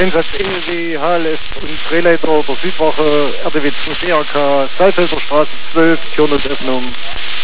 Einsatz ELW, HLS und Drehleiter der Südwache, RDW 2 DRK, Saalfelder Straße 12, Türnussöffnung.